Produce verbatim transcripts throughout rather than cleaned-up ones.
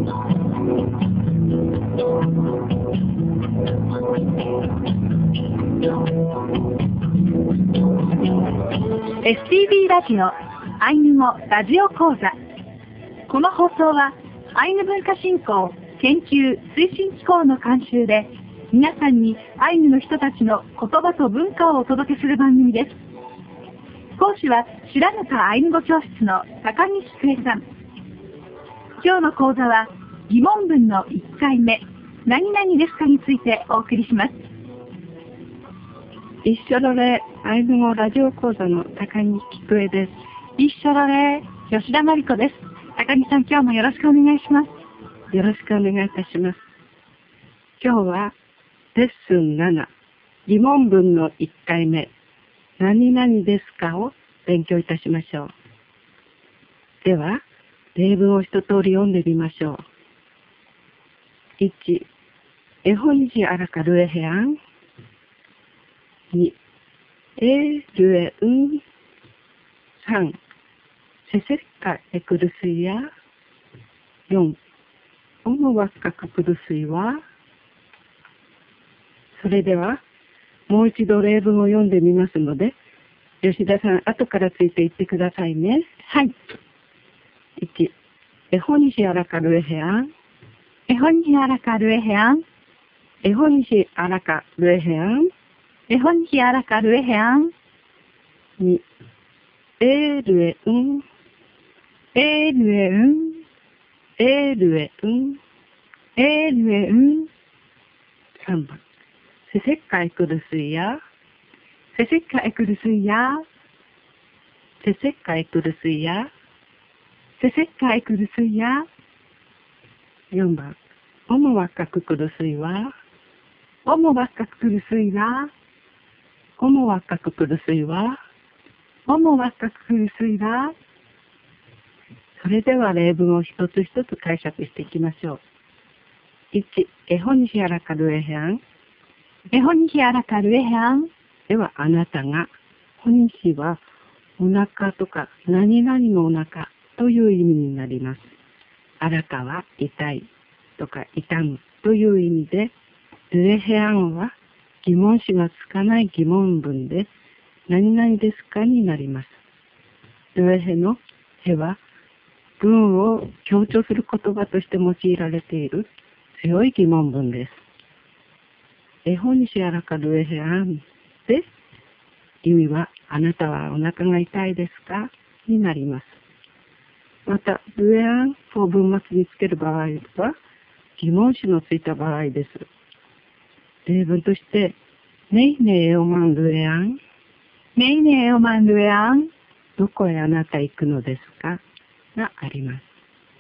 エスティービー ラジオアイヌ語ラジオ講座。この放送はアイヌ文化振興研究推進機構の監修で、皆さんにアイヌの人たちの言葉と文化をお届けする番組です。講師は白糠アイヌ語教室の高木菊江さん。今日の講座は疑問文のいっかいめ、何々ですかについてお送りします。 一緒のれアイヌ語ラジオ講座の高木菊江です。 一緒のれ吉田真理子です。高木さん、今日もよろしくお願いします。 よろしくお願いいたします。今日はレッスンなな、疑問文のいっかいめ、何々ですかを勉強いたしましょう。では、例文を一通り読んでみましょう。いち、エホニジアラカルエヘアン。に、エルエン。さん、セセッカエクルスイヤ。よん、オムワッカククルスイワ。それでは、もう一度例文を読んでみますので、吉田さん、後からついていってくださいね。 はい。 いち、エホニシアラカルエヘアン。 エホニシアラカルエヘアン。 エホニシアラカルエヘアン。 エホニシアラカルエヘアン。 に、エルエン。 エルエン。 エルエン。 エルエン。 さんばん、セセッカエクルスイヤ。 セセッカエクルスイヤ。 セセッカエクルスイヤ。 セセッカエクルスイヤ。 よんばん、オモワッカククルスイワ。 オモワッカククルスイワ。 オモワッカククルスイワ。 オモワッカククルスイワ。 それでは例文を一つ一つ解釈していきましょう。いち、エホニシアラカルエヘアン。 エホニシアラカルエヘアン。 ではあなたが、ホニシはお腹とか何々のお腹という意味になります。アラカは痛いとか痛むという意味で、ルエヘアンは疑問詞がつかない疑問文で、何々ですかになります。ルエヘのヘは文を強調する言葉として用いられている強い疑問文です。エホニシアラカルエヘアンで、意味はあなたはお腹が痛いですかになります。また、ルエアンを文末につける場合は疑問詞のついた場合です。例文として、ねいねえおまんルエアン。 ねいねえおまんルエアン。 どこへあなた行くのですかがあります。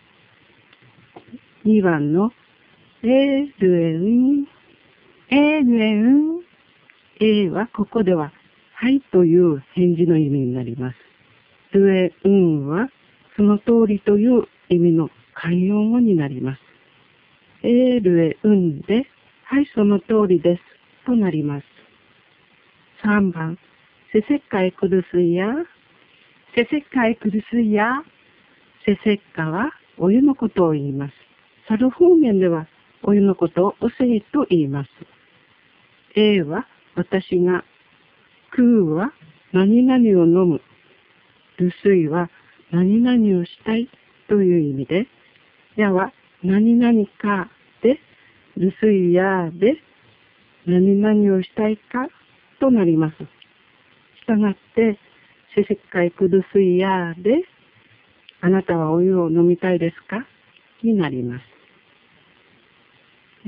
にばんの、えルエン。 えルエン。 えはここでは、はいという返事の意味になります。ルエンはその通りという意味の慣用語になります。えルエンで、はい、その通りです。となります。さんばん、セセッカエクルスイヤ。 セセッカエクルスイヤ。 セセッカはお湯のことを言います。サル方面ではお湯のことをおせいと言います。A は私が、クーは何々を飲む。ルスイは何々をしたいという意味で、やは何々かで、ルスイヤで何々をしたいかとなります。したがって、セセッカエクルスイヤで、あなたはお湯を飲みたいですかになります。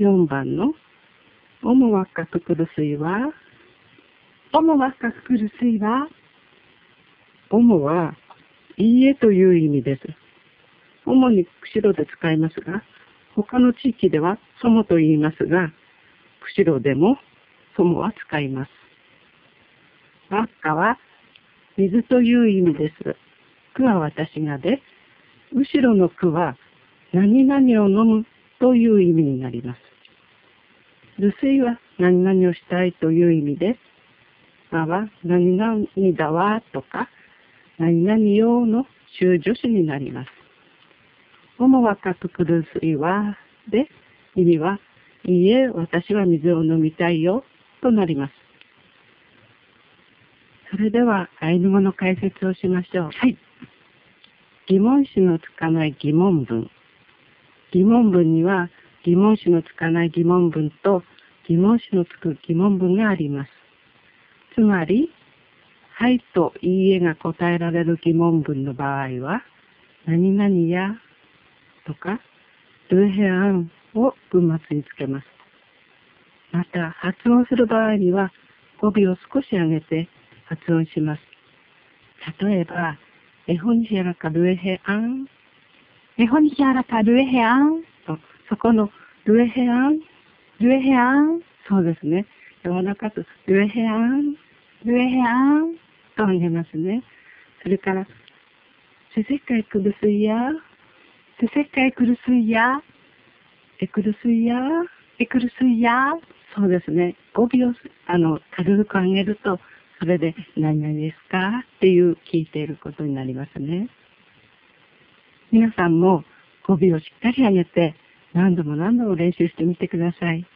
よんばんの、オモワッカククルスイは、 オモワッカククルスイは、 オモは、いいえという意味です。主に釧路で使いますが、他の地域ではソモと言いますが、釧路でもソモは使います。ワッカは水という意味です。クは私がで、後ろのクは何々を飲むという意味になります。ルスイは何々をしたいという意味で、マは何々だわとか、何々用の修助詞になります。 おもわかとくる水は、で、意味は、いいえ、私は水を飲みたいよ、となります。それでは、アイヌ語の解説をしましょう。 はい。 疑問詞のつかない疑問文。疑問文には、疑問詞のつかない疑問文と、疑問詞のつく疑問文があります。つまり、はいといいえが答えられる疑問文の場合は、何々やとか、ルーヘアンを文末につけます。また、発音する場合には、語尾を少し上げて発音します。例えば、エホニヒアラカルエヘアン。 エホニヒアラカルエヘアン。 と、そこのルエヘアン。 ルエヘアン。 そうですね。柔らかく、ルエヘアン。 ルエヘアン。 と上げますね。それから、セセカイクルスイヤー。 セセカイクルスイヤー。 エクルスイヤー。 エクルスイヤー。 そうですね。語尾を、あの、軽く上げると、それで、何々ですかっていう聞いていることになりますね。皆さんも語尾をしっかり上げて、何度も何度も練習してみてください。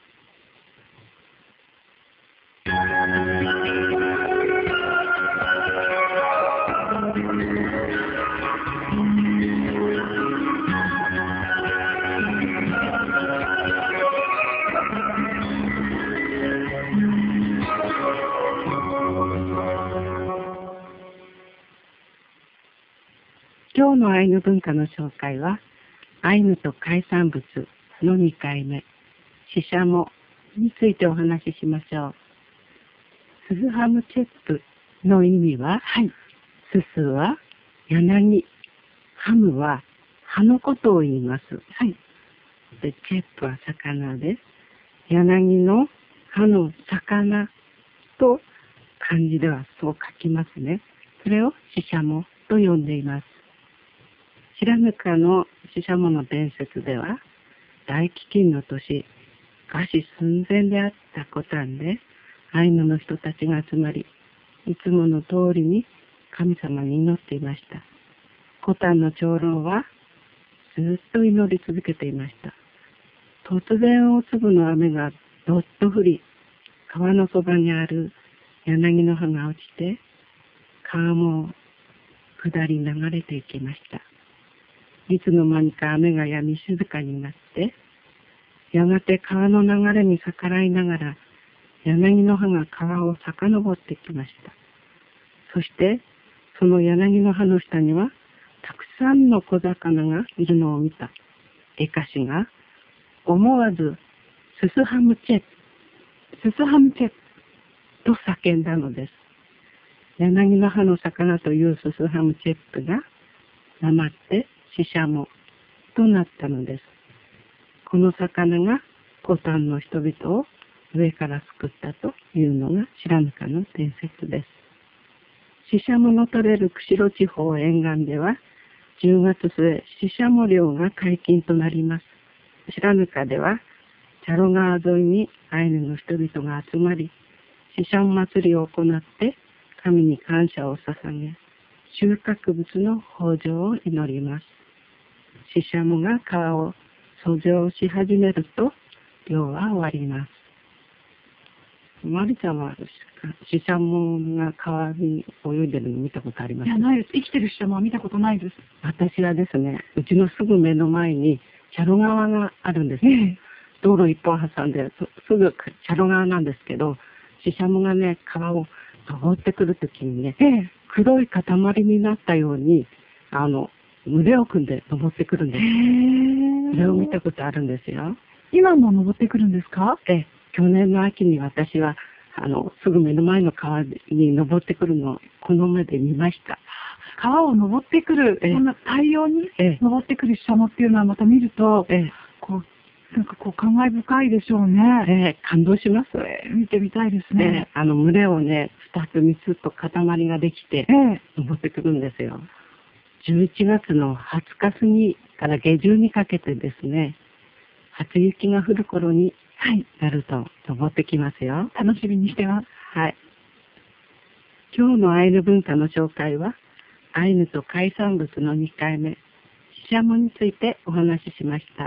今日のアイヌ文化の紹介は、アイヌと海産物のにかいめ、シシャモについてお話ししましょう。スズハムチェップの意味は、 はい。 ススは柳、ハムは葉のことを言います。 はい。 で、チェップは魚です。柳の葉の魚と漢字ではそう書きますね。それをシシャモと呼んでいます。白糠のシシャモの伝説では、大飢饉の年、餓死寸前であったコタンで、アイヌの人たちが集まり、いつもの通りに神様に祈っていました。コタンの長老は、ずっと祈り続けていました。突然大粒の雨がどっと降り、川のそばにある柳の葉が落ちて、川も下り流れていきました。いつの間にか雨が止み静かになって、やがて川の流れに逆らいながら、柳の葉が川を遡ってきました。そして、その柳の葉の下には、たくさんの小魚がいるのを見たエカシが、思わず、ススハムチェッ、 ススハムチェッと叫んだのです。柳の葉の魚というススハムチェップが、なまって、シシャモとなったのです。この魚がコタンの人々を上から救ったというのが白糠の伝説です。シシャモの取れる釧路地方沿岸ではじゅうがつ末、シシャモ漁が解禁となります。白糠ではチャロ川沿いにアイヌの人々が集まり、シシャモ祭りを行って神に感謝を捧げ、収穫物の豊穣を祈ります。シシャモが川を遡上し始めると、漁は終わります。マリちゃんはシシャモが川に泳いでるの見たことありますか？ いや、ないです。生きてるシシャモは見たことないです。 私はですね、うちのすぐ目の前にチャロ川があるんですよ。ええ、道路一本挟んで、すぐチャロ川なんですけど、シシャモがね、川を登ってくるときにね、ええ、黒い塊になったように、あの、群れを組んで登ってくるんです。それを見たことあるんですよ。 今も登ってくるんですか？ ええ、去年の秋に私は、あの、すぐ目の前の川に登ってくるのをこの目で見ました。 川を登ってくる、 ええ、 そんな大量に登ってくるシシャモっていうのはまた見ると、 ええ、 こう、なんかこう感慨深いでしょうね。 ええ、感動します。 ええ、見てみたいですね。 ええ、あの、群れをね、二つ三つと塊ができて、 ええ、 登ってくるんですよ。じゅういちがつのはつか過ぎから下旬にかけてですね、初雪が降る頃になると登ってきますよ。 楽しみにしてます。 はい。今日のアイヌ文化の紹介は、アイヌと海産物のにかいめ、 シャモについてお話ししました。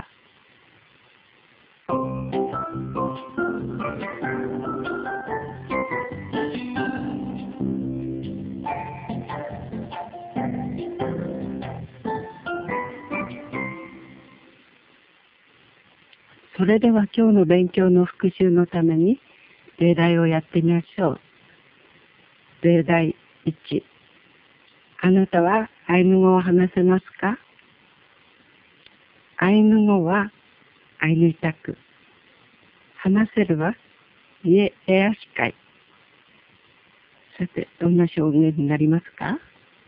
それでは今日の勉強の復習のために例題をやってみましょう。例題いち。あなたはアイヌ語を話せますか？アイヌ語はアイヌイタク。話せるはイエエアシカイ。さて、どんな表現になりますか？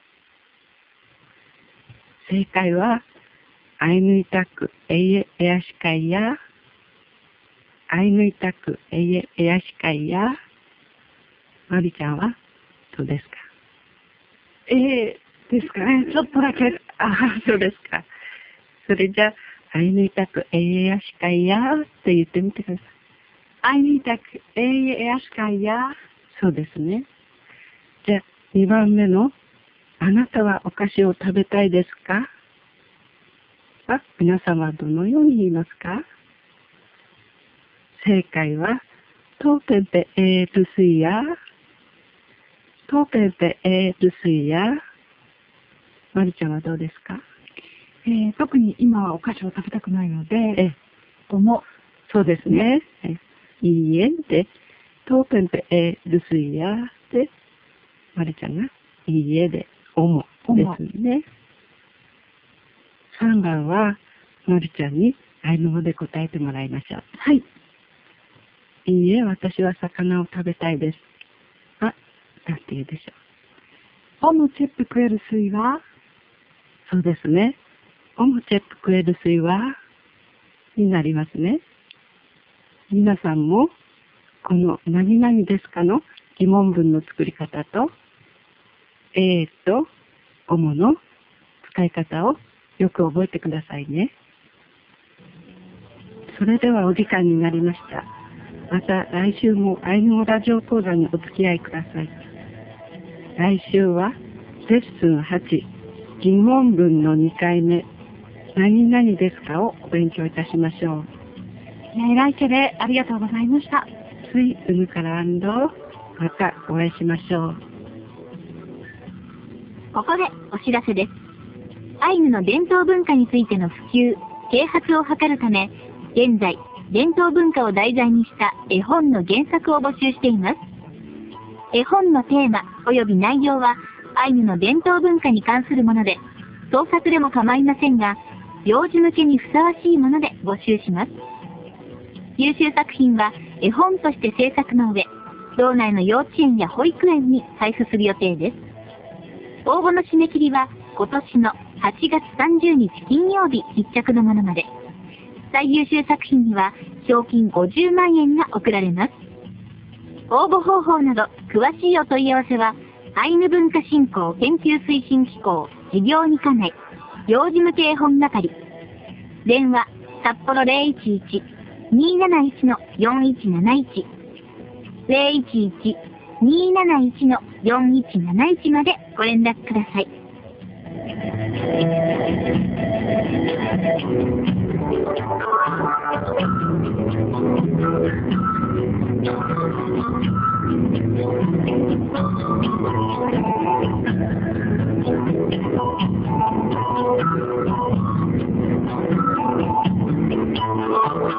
正解はアイヌイタクエイエエアシカイやアイヌイタクエイエエアシカイやマリちゃんはどうですか？ ええですかね。ちょっとだけ。 ああ、そうですか。それじゃあ、アイヌイタクエイエエアシカイやって言ってみてください。 アイヌイタクエイエエアシカイや。 そうですね。じゃあ、にばんめの、あなたはお菓子を食べたいですか？は、皆様はどのように言いますか？正解は、トーペンペエールスイヤ、トーペンペエールスイヤ。マリちゃんはどうですか？ えー、特に今はお菓子を食べたくないので、 え、 とも、 そうですね。えいいえで、トーペンペエールスイヤで、マリちゃんが、いいえで、おもですね。さんばんは、マリちゃんにアイヌ語で答えてもらいましょう。 はい。 いいえ、私は魚を食べたいです。あ、なんて言うでしょう。 オムチェップクエルスイは？ そうですね。オムチェップクエルスイはになりますね。皆さんも、この何々ですかの疑問文の作り方と、えーと、おもの使い方をよく覚えてくださいね。それではお時間になりました。また来週もアイヌ語ラジオ講座にお付き合いください。来週はレッスンはち、疑問文のにかいめ、何々ですかをお勉強いたしましょう。 えらいけでありがとうございました。 ついうぬからアンド、またお会いしましょう。 ここでお知らせです。アイヌの伝統文化についての普及、啓発を図るため、現在、伝統文化を題材にした絵本の原作を募集しています。絵本のテーマ及び内容はアイヌの伝統文化に関するもので、創作でも構いませんが、幼児向けにふさわしいもので募集します。優秀作品は絵本として制作の上、道内の幼稚園や保育園に配布する予定です。応募の締め切りは今年のはちがつさんじゅうにち金曜日必着のものまで。最優秀作品には賞金ごじゅうまんえんが贈られます。応募方法など詳しいお問い合わせは、アイヌ文化振興研究推進機構事業に課内幼児向け絵本係。電話札幌 ゼロいちいち にーなないち よんいちなないち ゼロいちいち にーなないち よんいちなないちまでご連絡ください。Thank you.